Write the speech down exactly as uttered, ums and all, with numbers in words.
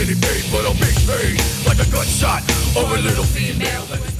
getting paid for the big pain, like a gunshot or a little female.